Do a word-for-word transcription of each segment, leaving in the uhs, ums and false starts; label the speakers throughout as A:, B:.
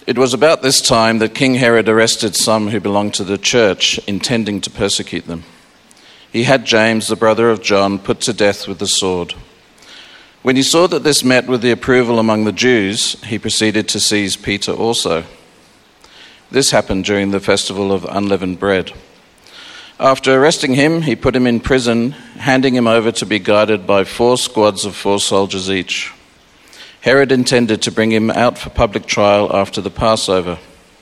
A: It was about this time that King Herod arrested some who belonged to the church, intending to persecute them. He had James, the brother of John, put to death with the sword. When he saw that this met with the approval among the Jews, he proceeded to seize Peter also. This happened during the festival of unleavened bread. After arresting him, he put him in prison, handing him over to be guarded by four squads of four soldiers each. Herod intended to bring him out for public trial after the Passover.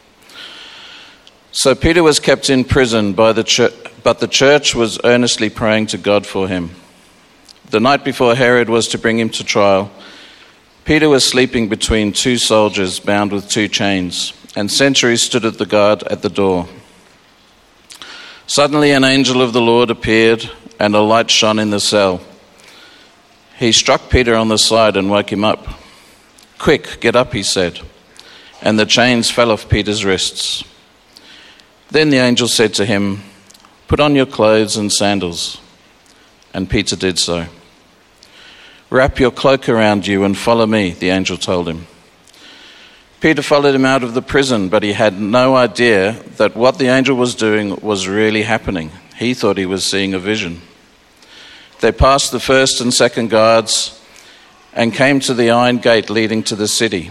A: So Peter was kept in prison, by the church, but the church was earnestly praying to God for him. The night before Herod was to bring him to trial, Peter was sleeping between two soldiers bound with two chains, and sentries stood at the guard at the door. Suddenly an angel of the Lord appeared, and a light shone in the cell. He struck Peter on the side and woke him up. "Quick, get up," he said, and the chains fell off Peter's wrists. Then the angel said to him, "Put on your clothes and sandals." And Peter did so. "Wrap your cloak around you and follow me," the angel told him. Peter followed him out of the prison, but he had no idea that what the angel was doing was really happening. He thought he was seeing a vision. They passed the first and second guards and came to the iron gate leading to the city.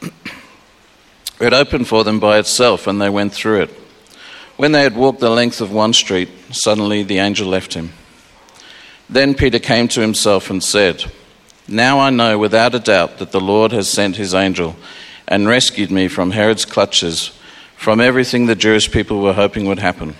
A: It opened for them by itself, and they went through it. When they had walked the length of one street, suddenly the angel left him. Then Peter came to himself and said, "Now I know without a doubt that the Lord has sent his angel and rescued me from Herod's clutches, from everything the Jewish people were hoping would happen."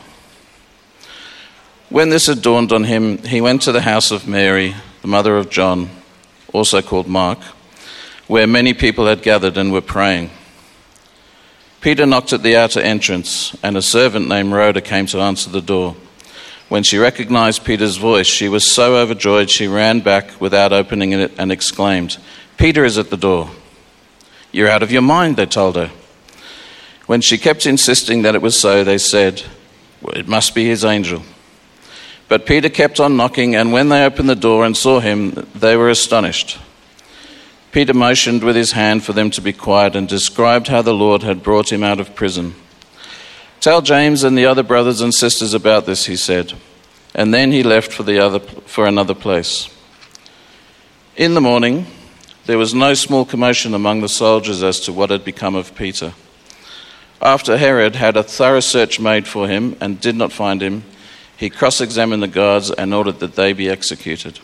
A: When this had dawned on him, he went to the house of Mary, the mother of John, also called Mark, where many people had gathered and were praying. Peter knocked at the outer entrance, and a servant named Rhoda came to answer the door. When she recognized Peter's voice, she was so overjoyed she ran back without opening it and exclaimed, "Peter is at the door." "You're out of your mind," they told her. When she kept insisting that it was so, they said, "Well, it must be his angel." But Peter kept on knocking, and when they opened the door and saw him, they were astonished. Peter motioned with his hand for them to be quiet and described how the Lord had brought him out of prison. "Tell James and the other brothers and sisters about this," he said, and then he left for the other for another place. In the morning, there was no small commotion among the soldiers as to what had become of Peter. After Herod had a thorough search made for him and did not find him, he cross-examined the guards and ordered that they be executed.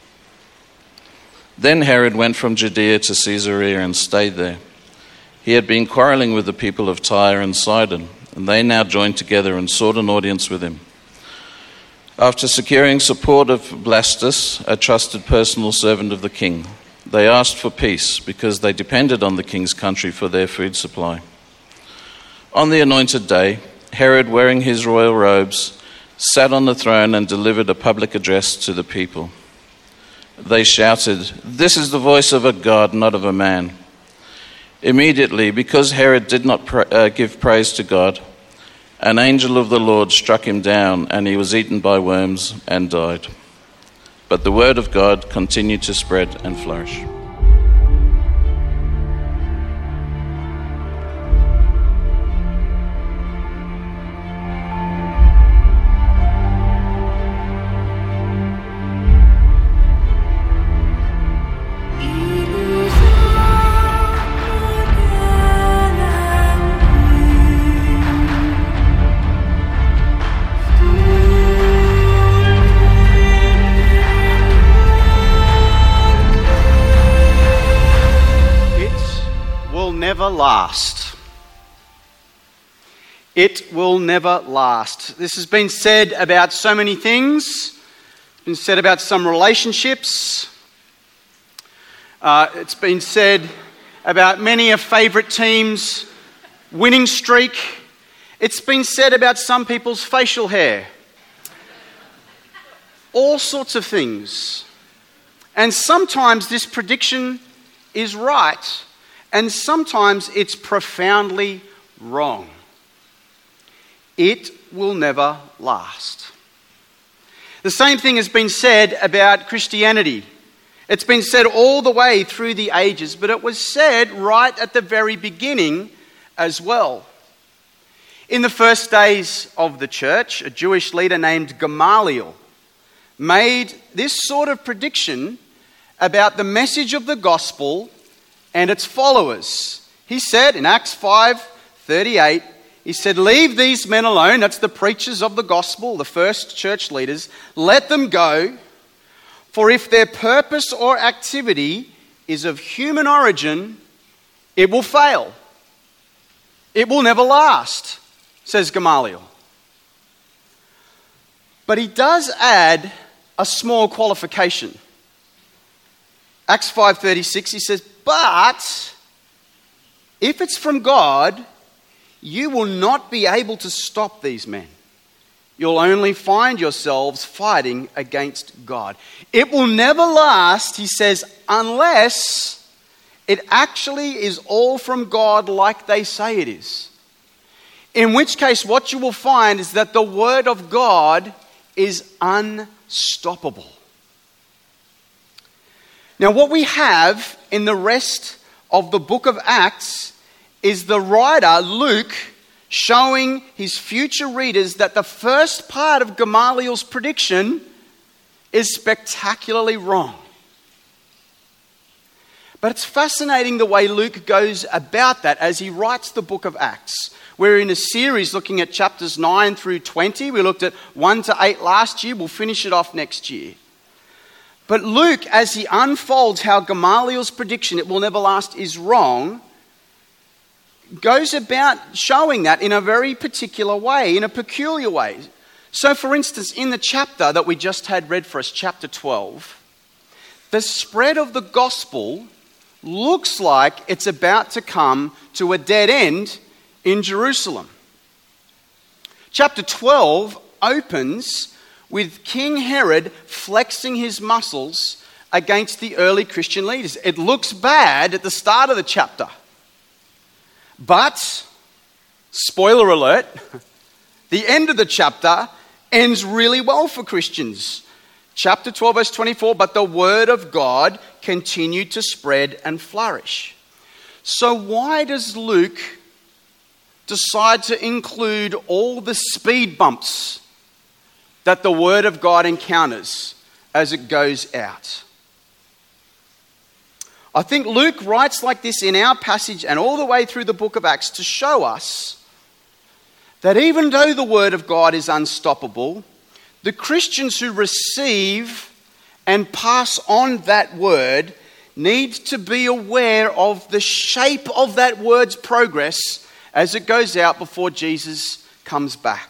A: Then Herod went from Judea to Caesarea and stayed there. He had been quarreling with the people of Tyre and Sidon, and they now joined together and sought an audience with him. After securing support of Blastus, a trusted personal servant of the king, they asked for peace because they depended on the king's country for their food supply. On the anointed day, Herod, wearing his royal robes, sat on the throne and delivered a public address to the people. They shouted, "This is the voice of a God, not of a man." Immediately, because Herod did not pra- uh, give praise to God, an angel of the Lord struck him down, and he was eaten by worms and died. But the word of God continued to spread and flourish.
B: Never last. It will never last. This has been said about so many things. It's been said about some relationships. Uh, it's been said about many a favourite team's winning streak. It's been said about some people's facial hair. All sorts of things. And sometimes this prediction is right. And sometimes it's profoundly wrong. It will never last. The same thing has been said about Christianity. It's been said all the way through the ages, but it was said right at the very beginning as well. In the first days of the church, a Jewish leader named Gamaliel made this sort of prediction about the message of the gospel and its followers. He said in Acts five thirty-eight, he said, "Leave these men alone," that's the preachers of the gospel, the first church leaders, "let them go, for if their purpose or activity is of human origin, it will fail. It will never last," says Gamaliel. But he does add a small qualification. Acts five thirty-six, he says, "But if it's from God, you will not be able to stop these men. You'll only find yourselves fighting against God. It will never last," he says, "unless it actually is all from God like they say it is. In which case, what you will find is that the word of God is unstoppable." Now, what we have in the rest of the book of Acts is the writer, Luke, showing his future readers that the first part of Gamaliel's prediction is spectacularly wrong. But it's fascinating the way Luke goes about that as he writes the book of Acts. We're in a series looking at chapters nine through twenty. We looked at one to eight last year. We'll finish it off next year. But Luke, as he unfolds how Gamaliel's prediction, "it will never last," is wrong, goes about showing that in a very particular way, in a peculiar way. So, for instance, in the chapter that we just had read for us, chapter twelve, the spread of the gospel looks like it's about to come to a dead end in Jerusalem. Chapter twelve opens with King Herod flexing his muscles against the early Christian leaders. It looks bad at the start of the chapter. But, spoiler alert, the end of the chapter ends really well for Christians. Chapter twelve, verse twenty-four, "But the word of God continued to spread and flourish." So why does Luke decide to include all the speed bumps that the word of God encounters as it goes out? I think Luke writes like this in our passage and all the way through the book of Acts to show us that even though the word of God is unstoppable, the Christians who receive and pass on that word need to be aware of the shape of that word's progress as it goes out before Jesus comes back.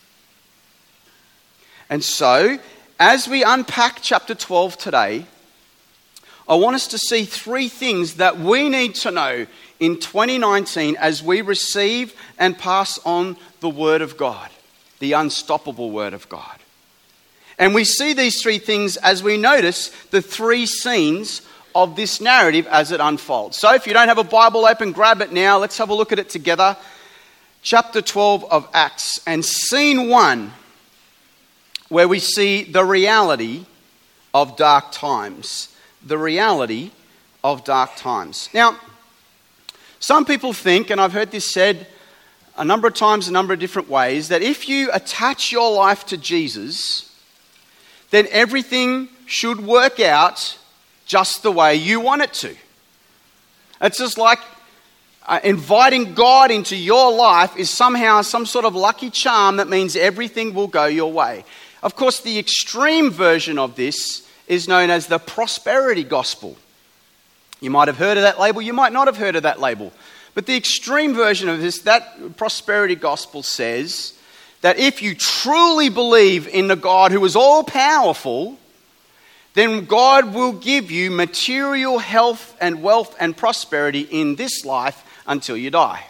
B: And so, as we unpack chapter twelve today, I want us to see three things that we need to know in twenty nineteen as we receive and pass on the Word of God, the unstoppable Word of God. And we see these three things as we notice the three scenes of this narrative as it unfolds. So if you don't have a Bible open, grab it now. Let's have a look at it together. Chapter twelve of Acts, and scene one, where we see the reality of dark times. The reality of dark times. Now, some people think, and I've heard this said a number of times, a number of different ways, that if you attach your life to Jesus, then everything should work out just the way you want it to. It's just like uh, inviting God into your life is somehow some sort of lucky charm that means everything will go your way. Of course, the extreme version of this is known as the prosperity gospel. You might have heard of that label, you might not have heard of that label. But the extreme version of this, that prosperity gospel says that if you truly believe in the God who is all-powerful, then God will give you material health and wealth and prosperity in this life until you die.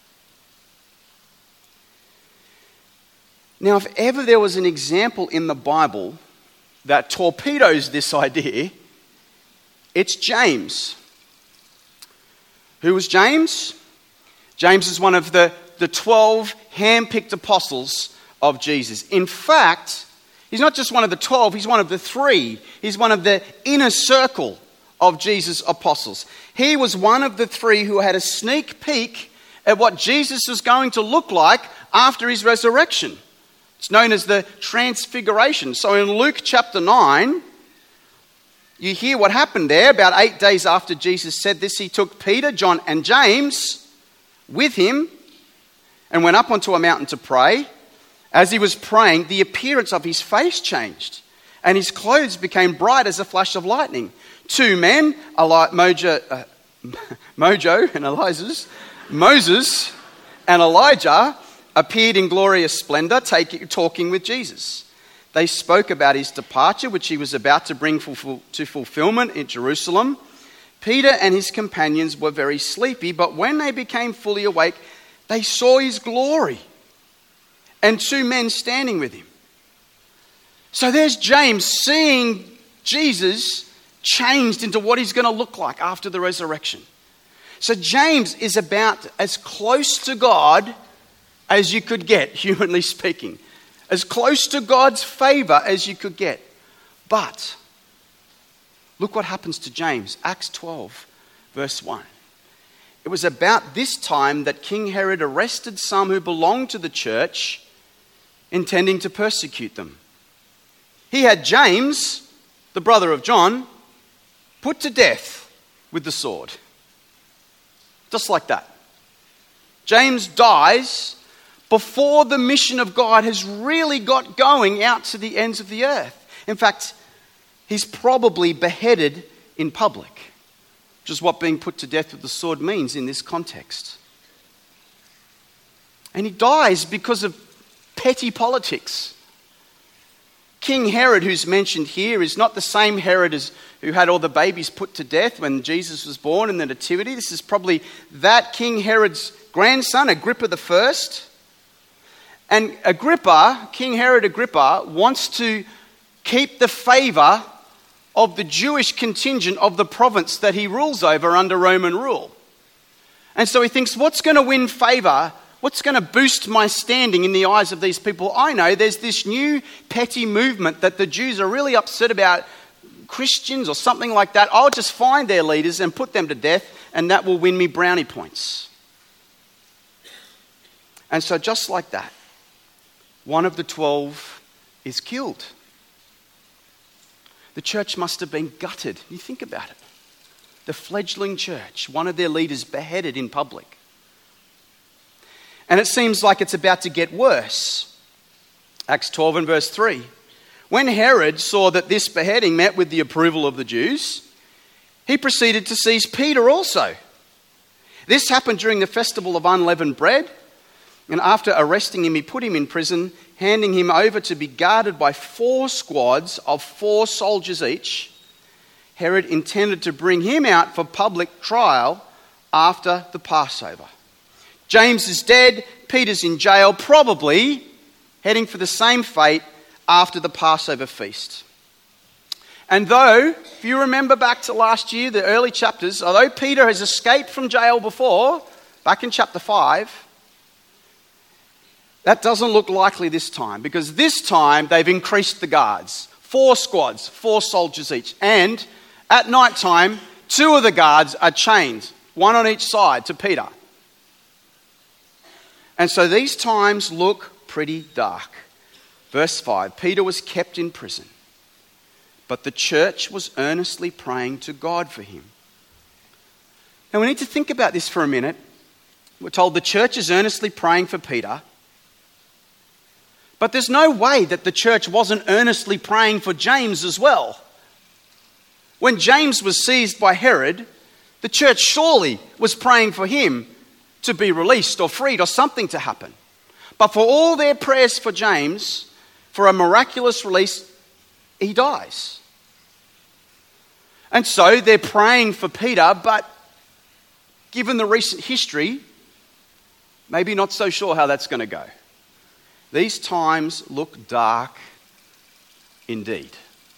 B: Now, if ever there was an example in the Bible that torpedoes this idea, it's James. Who was James? James is one of the, the twelve hand-picked apostles of Jesus. In fact, he's not just one of the twelve, he's one of the three. He's one of the inner circle of Jesus' apostles. He was one of the three who had a sneak peek at what Jesus was going to look like after his resurrection. It's known as the Transfiguration. So in Luke chapter nine, you hear what happened there. About eight days after Jesus said this, he took Peter, John, and James with him and went up onto a mountain to pray. As he was praying, the appearance of his face changed, and his clothes became bright as a flash of lightning. Two men, Eli- Mojo, uh, Mojo and Elias, Moses and Elijah, appeared in glorious splendor, taking, talking with Jesus. They spoke about his departure, which he was about to bring fulfill, to fulfillment in Jerusalem. Peter and his companions were very sleepy, but when they became fully awake, they saw his glory and two men standing with him. So there's James seeing Jesus changed into what he's going to look like after the resurrection. So James is about as close to God as you could get, humanly speaking. As close to God's favor as you could get. But look what happens to James. Acts twelve, verse one. It was about this time that King Herod arrested some who belonged to the church, intending to persecute them. He had James, the brother of John, put to death with the sword. Just like that. James dies before the mission of God has really got going out to the ends of the earth. In fact, he's probably beheaded in public, which is what being put to death with the sword means in this context. And he dies because of petty politics. King Herod, who's mentioned here, is not the same Herod as who had all the babies put to death when Jesus was born in the Nativity. This is probably that King Herod's grandson, Agrippa the First. And Agrippa, King Herod Agrippa, wants to keep the favor of the Jewish contingent of the province that he rules over under Roman rule. And so he thinks, what's going to win favor? What's going to boost my standing in the eyes of these people? I know there's this new petty movement that the Jews are really upset about Christians or something like that. I'll just find their leaders and put them to death, and that will win me brownie points. And so just like that, one of the twelve is killed. The church must have been gutted. You think about it. The fledgling church, one of their leaders beheaded in public. And it seems like it's about to get worse. Acts twelve and verse three. When Herod saw that this beheading met with the approval of the Jews, he proceeded to seize Peter also. This happened during the festival of unleavened bread. And after arresting him, he put him in prison, handing him over to be guarded by four squads of four soldiers each. Herod intended to bring him out for public trial after the Passover. James is dead, Peter's in jail, probably heading for the same fate after the Passover feast. And though, if you remember back to last year, the early chapters, although Peter has escaped from jail before, back in chapter five, that doesn't look likely this time, because this time they've increased the guards. Four squads, four soldiers each. And at night time, two of the guards are chained, one on each side to Peter. And so these times look pretty dark. Verse five, Peter was kept in prison, but the church was earnestly praying to God for him. Now we need to think about this for a minute. We're told the church is earnestly praying for Peter, but there's no way that the church wasn't earnestly praying for James as well. When James was seized by Herod, the church surely was praying for him to be released or freed or something to happen. But for all their prayers for James, for a miraculous release, he dies. And so they're praying for Peter, but given the recent history, maybe not so sure how that's going to go. These times look dark indeed.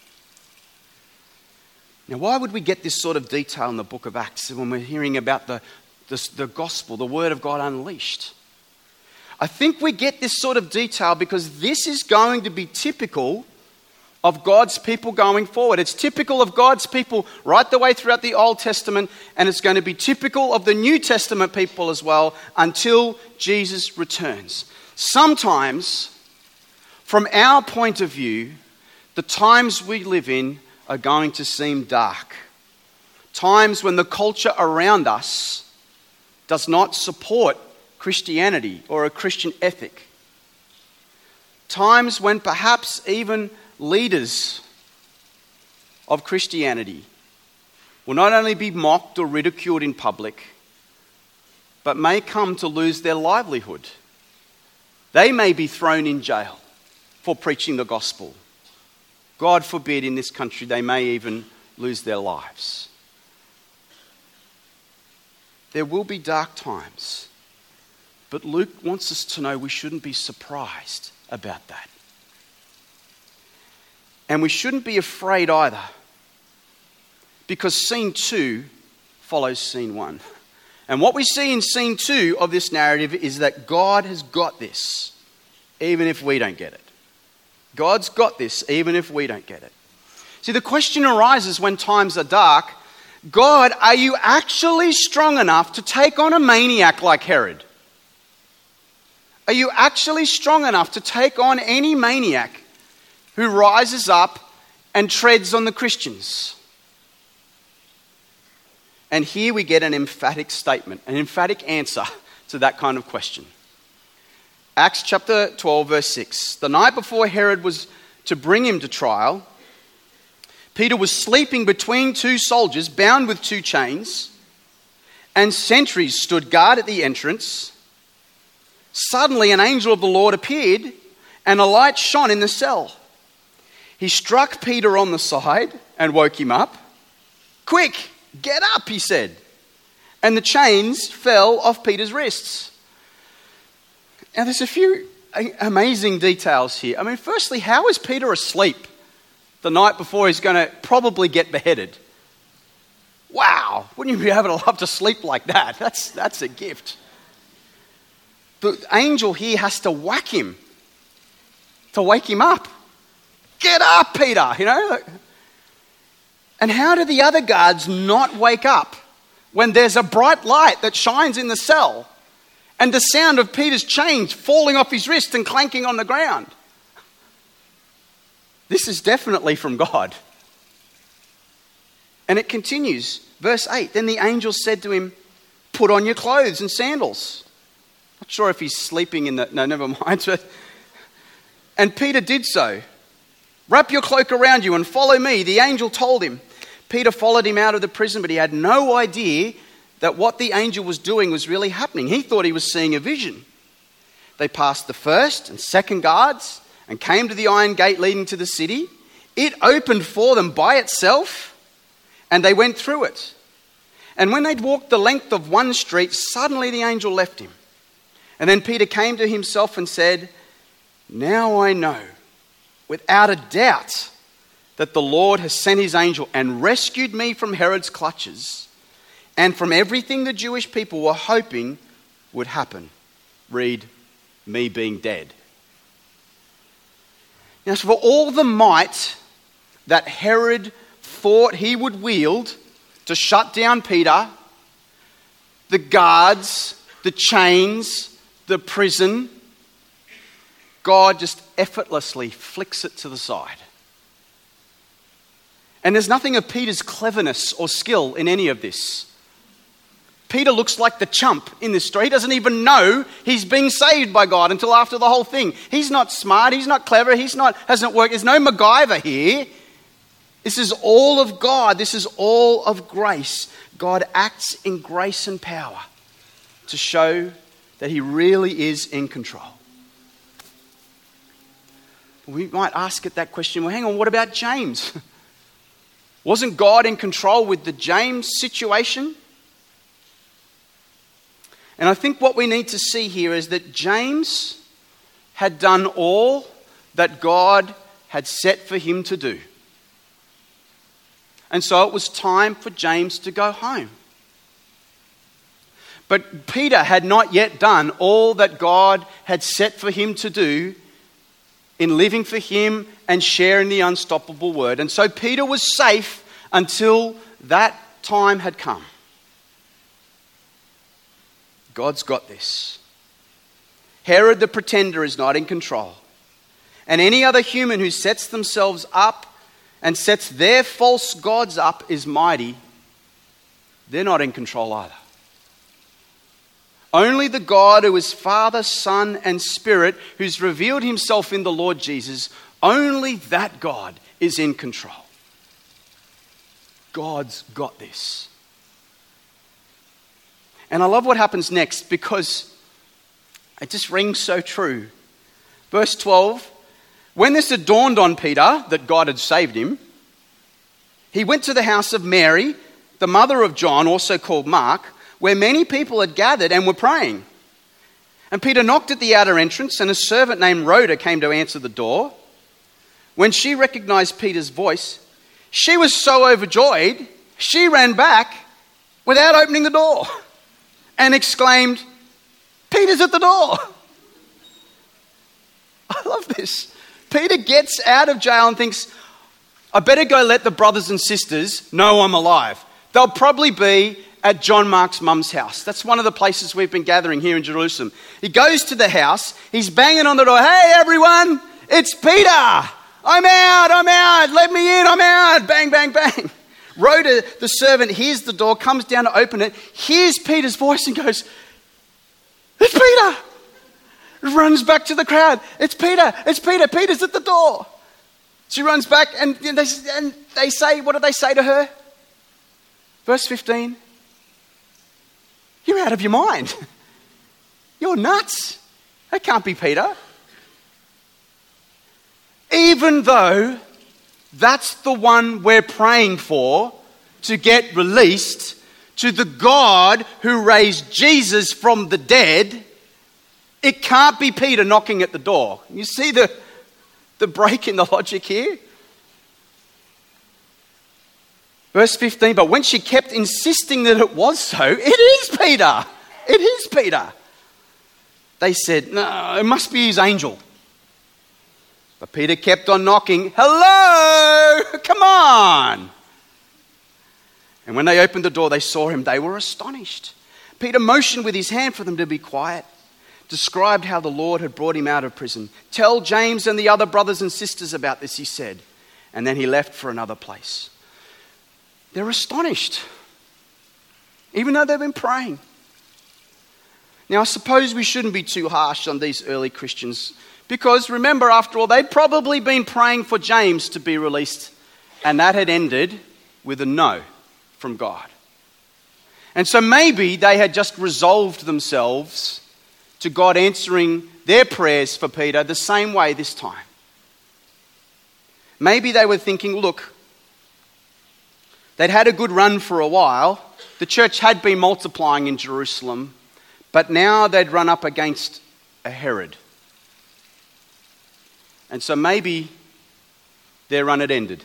B: Now, why would we get this sort of detail in the book of Acts when we're hearing about the, the, the gospel, the word of God unleashed? I think we get this sort of detail because this is going to be typical of God's people going forward. It's typical of God's people right the way throughout the Old Testament, and it's going to be typical of the New Testament people as well until Jesus returns. Sometimes, from our point of view, the times we live in are going to seem dark. Times when the culture around us does not support Christianity or a Christian ethic. Times when perhaps even leaders of Christianity will not only be mocked or ridiculed in public, but may come to lose their livelihood. They may be thrown in jail for preaching the gospel. God forbid, in this country, they may even lose their lives. There will be dark times, but Luke wants us to know we shouldn't be surprised about that. And we shouldn't be afraid either, because scene two follows scene one. And what we see in scene two of this narrative is that God has got this, even if we don't get it. God's got this, even if we don't get it. See, the question arises when times are dark, God, are you actually strong enough to take on a maniac like Herod? Are you actually strong enough to take on any maniac who rises up and treads on the Christians? And here we get an emphatic statement, an emphatic answer to that kind of question. Acts chapter twelve, verse six. The night before Herod was to bring him to trial, Peter was sleeping between two soldiers, bound with two chains, and sentries stood guard at the entrance. Suddenly an angel of the Lord appeared, and a light shone in the cell. He struck Peter on the side and woke him up. "Quick, get up," he said. And the chains fell off Peter's wrists. Now there's a few amazing details here. I mean, firstly, how is Peter asleep the night before he's going to probably get beheaded? Wow, wouldn't you be able to love to sleep like that? That's, that's a gift. The angel here has to whack him to wake him up. Get up, Peter, you know. And how do the other guards not wake up when there's a bright light that shines in the cell and the sound of Peter's chains falling off his wrist and clanking on the ground? This is definitely from God. And it continues, verse eight. Then the angel said to him, "Put on your clothes and sandals." Not sure if he's sleeping in the... No, never mind. But, and Peter did so. "Wrap your cloak around you and follow me," the angel told him. Peter followed him out of the prison, but he had no idea that what the angel was doing was really happening. He thought he was seeing a vision. They passed the first and second guards and came to the iron gate leading to the city. It opened for them by itself, and they went through it. And when they'd walked the length of one street, suddenly the angel left him. And then Peter came to himself and said, "Now I know, without a doubt, that the Lord has sent his angel and rescued me from Herod's clutches and from everything the Jewish people were hoping would happen." Read, me being dead. Now, for all the might that Herod thought he would wield to shut down Peter, the guards, the chains, the prison, God just effortlessly flicks it to the side. And there's nothing of Peter's cleverness or skill in any of this. Peter looks like the chump in this story. He doesn't even know he's being saved by God until after the whole thing. He's not smart. He's not clever. He's not, hasn't worked. There's no MacGyver here. This is all of God. This is all of grace. God acts in grace and power to show that he really is in control. We might ask it that question, well, hang on, what about James? Wasn't God in control with the James situation? And I think what we need to see here is that James had done all that God had set for him to do. And so it was time for James to go home. But Peter had not yet done all that God had set for him to do in living for him and sharing the unstoppable word. And so Peter was safe until that time had come. God's got this. Herod the pretender is not in control. And any other human who sets themselves up and sets their false gods up is mighty. They're not in control either. Only the God who is Father, Son, and Spirit, who's revealed himself in the Lord Jesus, only that God is in control. God's got this. And I love what happens next because it just rings so true. Verse twelve, when this had dawned on Peter that God had saved him, he went to the house of Mary, the mother of John, also called Mark, where many people had gathered and were praying. And Peter knocked at the outer entrance, and a servant named Rhoda came to answer the door. When she recognized Peter's voice, she was so overjoyed, she ran back without opening the door and exclaimed, "Peter's at the door." I love this. Peter gets out of jail and thinks, I better go let the brothers and sisters know I'm alive. They'll probably be at John Mark's mum's house. That's one of the places we've been gathering here in Jerusalem. He goes to the house. He's banging on the door. "Hey, everyone, it's Peter. I'm out, I'm out. Let me in, I'm out." Bang, bang, bang. Rhoda, the servant, hears the door, comes down to open it, hears Peter's voice and goes, "It's Peter." Runs back to the crowd. "It's Peter, it's Peter, Peter's at the door." She runs back and they, and they say, what do they say to her? Verse fifteen. "You're out of your mind. You're nuts. That can't be Peter." Even though that's the one we're praying for to get released to the God who raised Jesus from the dead, it can't be Peter knocking at the door. You see the, the break in the logic here? Verse fifteen, but when she kept insisting that it was so, "It is Peter. It is Peter." They said, "No, it must be his angel." But Peter kept on knocking. "Hello, come on." And when they opened the door, they saw him. They were astonished. Peter motioned with his hand for them to be quiet, described how the Lord had brought him out of prison. "Tell James and the other brothers and sisters about this," he said. And then he left for another place. They're astonished, even though they've been praying. Now, I suppose we shouldn't be too harsh on these early Christians, because remember, after all, they'd probably been praying for James to be released, and that had ended with a no from God. And so maybe they had just resolved themselves to God answering their prayers for Peter the same way this time. Maybe they were thinking, look, they'd had a good run for a while. The church had been multiplying in Jerusalem, but now they'd run up against a Herod. And so maybe their run had ended.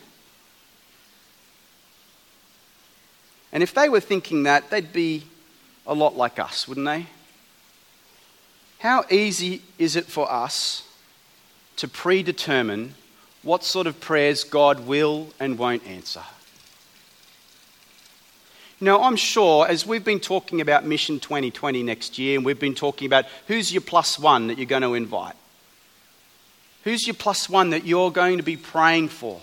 B: And if they were thinking that, they'd be a lot like us, wouldn't they? How easy is it for us to predetermine what sort of prayers God will and won't answer? You know, I'm sure as we've been talking about Mission twenty twenty next year, and we've been talking about who's your plus one that you're going to invite. Who's your plus one that you're going to be praying for?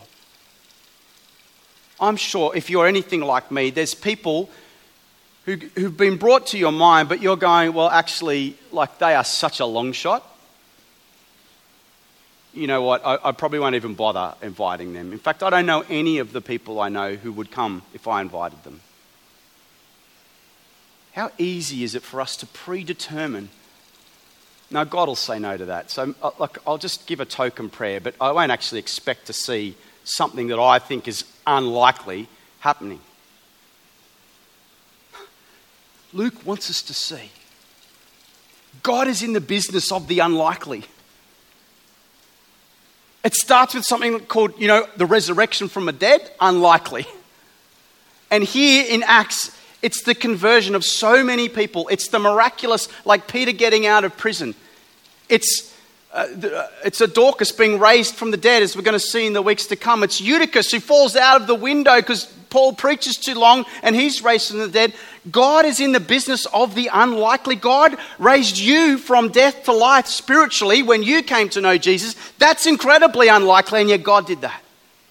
B: I'm sure if you're anything like me, there's people who, who've been brought to your mind, but you're going, well, actually, like they are such a long shot. You know what, I, I probably won't even bother inviting them. In fact, I don't know any of the people I know who would come if I invited them. How easy is it for us to predetermine? No, God will say no to that. So like, I'll just give a token prayer, but I won't actually expect to see something that I think is unlikely happening. Luke wants us to see God is in the business of the unlikely. It starts with something called, you know, the resurrection from the dead, unlikely. And here in Acts, it's the conversion of so many people. It's the miraculous, like Peter getting out of prison. It's Uh, it's a Dorcas being raised from the dead, as we're going to see in the weeks to come. It's Eutychus who falls out of the window because Paul preaches too long and he's raised from the dead. God is in the business of the unlikely. God raised you from death to life spiritually when you came to know Jesus. That's incredibly unlikely, and yet God did that.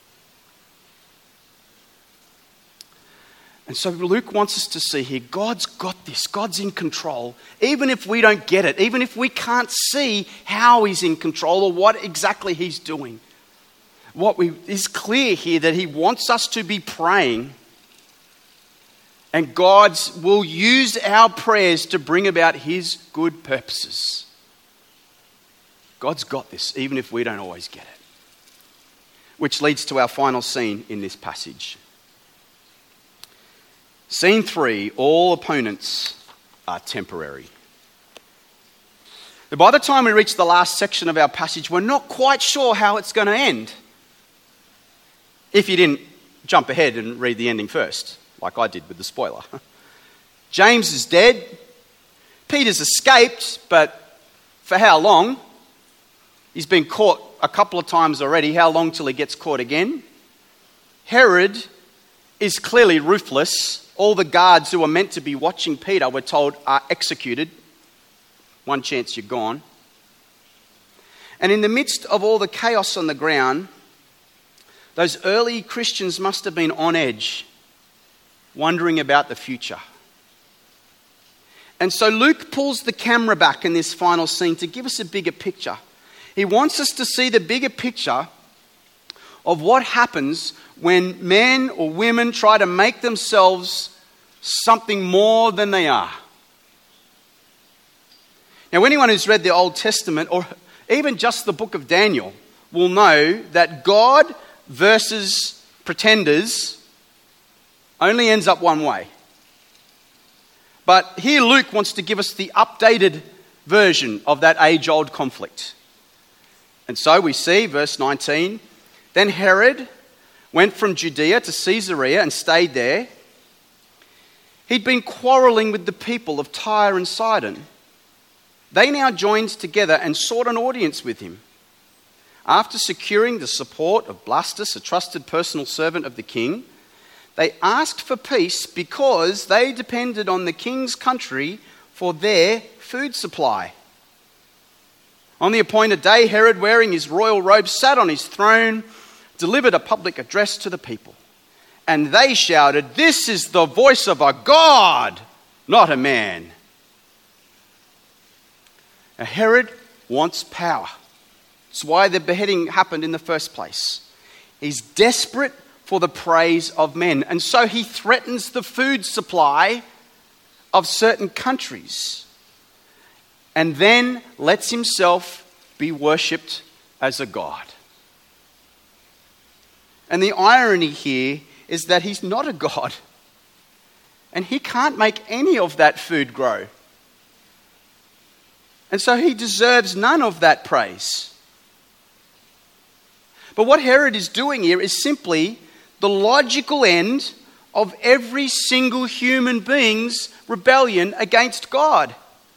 B: And so Luke wants us to see here, God's got this. God's in control. Even if we don't get it, even if we can't see how he's in control or what exactly he's doing. What we is clear here that he wants us to be praying, and God will use our prayers to bring about his good purposes. God's got this, even if we don't always get it. Which leads to our final scene in this passage. Scene three, all opponents are temporary. But by the time we reach the last section of our passage, we're not quite sure how it's going to end. If you didn't jump ahead and read the ending first, like I did with the spoiler. James is dead. Peter's escaped, but for how long? He's been caught a couple of times already. How long till he gets caught again? Herod is clearly ruthless. All the guards who were meant to be watching Peter, we're told, are executed. One chance you're gone. And in the midst of all the chaos on the ground, those early Christians must have been on edge, wondering about the future. And so Luke pulls the camera back in this final scene to give us a bigger picture. He wants us to see the bigger picture of what happens when men or women try to make themselves something more than they are. Now, anyone who's read the Old Testament, or even just the book of Daniel, will know that God versus pretenders only ends up one way. But here Luke wants to give us the updated version of that age-old conflict. And so we see, verse nineteen, then Herod went from Judea to Caesarea and stayed there. He'd been quarrelling with the people of Tyre and Sidon. They now joined together and sought an audience with him. After securing the support of Blastus, a trusted personal servant of the king, they asked for peace because they depended on the king's country for their food supply. On the appointed day, Herod, wearing his royal robe, sat on his throne, delivered a public address to the people. And they shouted, "This is the voice of a God, not a man." Now, Herod wants power. It's why the beheading happened in the first place. He's desperate for the praise of men. And so he threatens the food supply of certain countries. And then lets himself be worshipped as a god. And the irony here is that he's not a god. And he can't make any of that food grow. And so he deserves none of that praise. But what Herod is doing here is simply the logical end of every single human being's rebellion against God.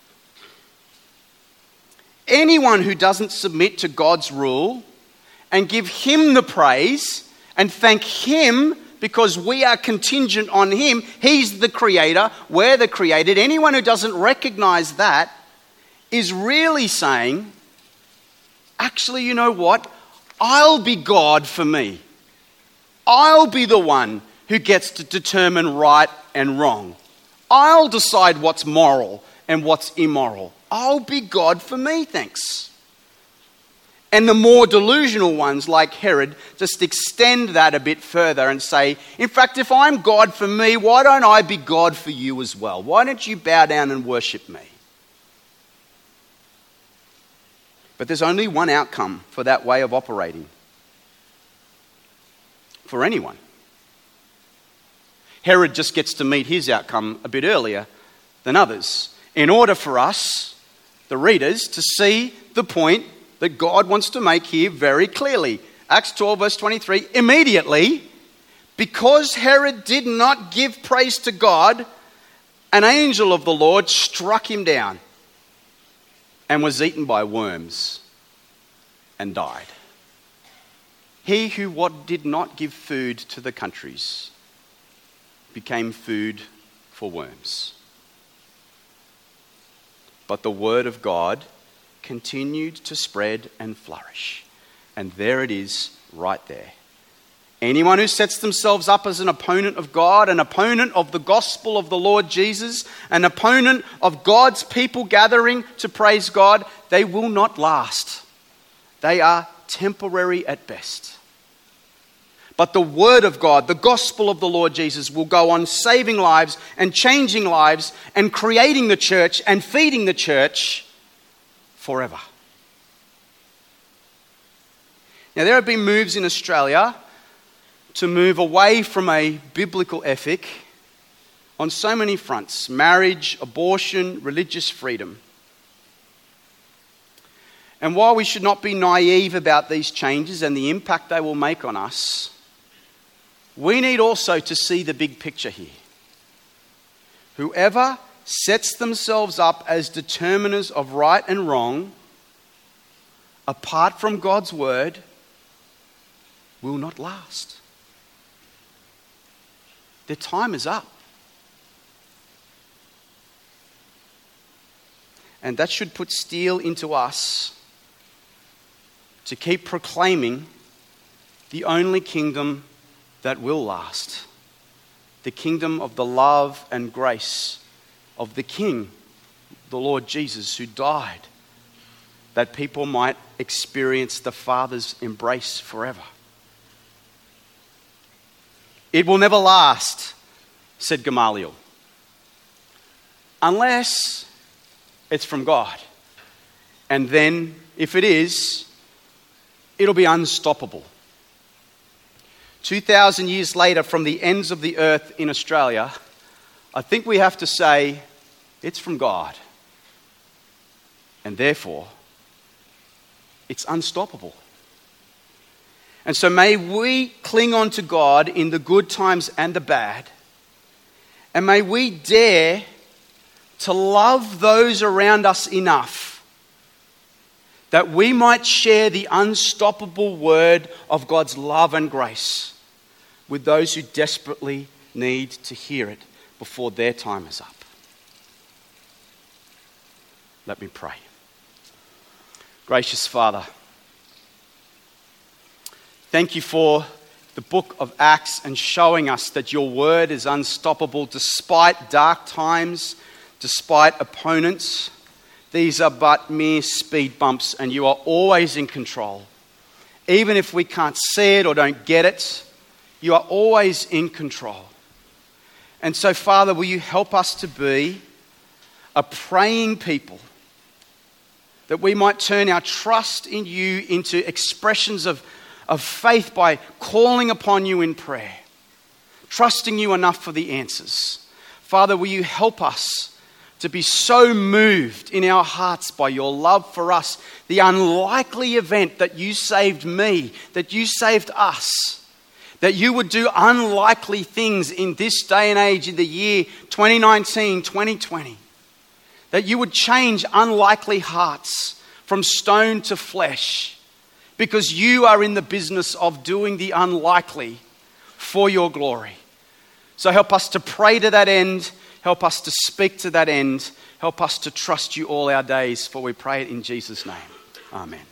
B: Anyone who doesn't submit to God's rule and give him the praise and thank him because we are contingent on him, he's the creator, we're the created. Anyone who doesn't recognize that is really saying, actually, you know what? I'll be God for me. I'll be the one who gets to determine right and wrong. I'll decide what's moral and what's immoral. I'll be God for me, thanks. And the more delusional ones, like Herod, just extend that a bit further and say, in fact, if I'm God for me, why don't I be God for you as well? Why don't you bow down and worship me? But there's only one outcome for that way of operating. For anyone. Herod just gets to meet his outcome a bit earlier than others. In order for us, the readers, to see the point that God wants to make here very clearly. Acts twelve verse twenty-three, immediately, because Herod did not give praise to God, an angel of the Lord struck him down and was eaten by worms. and died. He who what did not give food to the countries became food for worms. But the word of God continued to spread and flourish. And there it is, right there. Anyone who sets themselves up as an opponent of God, an opponent of the gospel of the Lord Jesus, an opponent of God's people gathering to praise God, they will not last. They are temporary at best. But the word of God, the gospel of the Lord Jesus, will go on saving lives and changing lives and creating the church and feeding the church forever. Now, there have been moves in Australia to move away from a biblical ethic on so many fronts: marriage, abortion, religious freedom. And while we should not be naive about these changes and the impact they will make on us, we need also to see the big picture here. Whoever sets themselves up as determiners of right and wrong, apart from God's word, will not last. Their time is up. And that should put steel into us to keep proclaiming the only kingdom that will last. The kingdom of the love and grace of the King, the Lord Jesus, who died, that people might experience the Father's embrace forever. It will never last, said Gamaliel, unless it's from God. And then, if it is, it'll be unstoppable. two thousand years later, from the ends of the earth in Australia, I think we have to say it's from God. And therefore, it's unstoppable. And so may we cling on to God in the good times and the bad. And may we dare to love those around us enough that we might share the unstoppable word of God's love and grace with those who desperately need to hear it before their time is up. Let me pray. Gracious Father, thank you for the book of Acts and showing us that your word is unstoppable despite dark times, despite opponents. These are but mere speed bumps and you are always in control. Even if we can't see it or don't get it, you are always in control. And so, Father, will you help us to be a praying people, that we might turn our trust in you into expressions of, of faith by calling upon you in prayer, trusting you enough for the answers. Father, will you help us to be so moved in our hearts by your love for us, the unlikely event that you saved me, that you saved us, that you would do unlikely things in this day and age, in the year twenty nineteen, twenty twenty. That you would change unlikely hearts from stone to flesh, because you are in the business of doing the unlikely for your glory. So help us to pray to that end. Help us to speak to that end. Help us to trust you all our days, for we pray it in Jesus' name. Amen.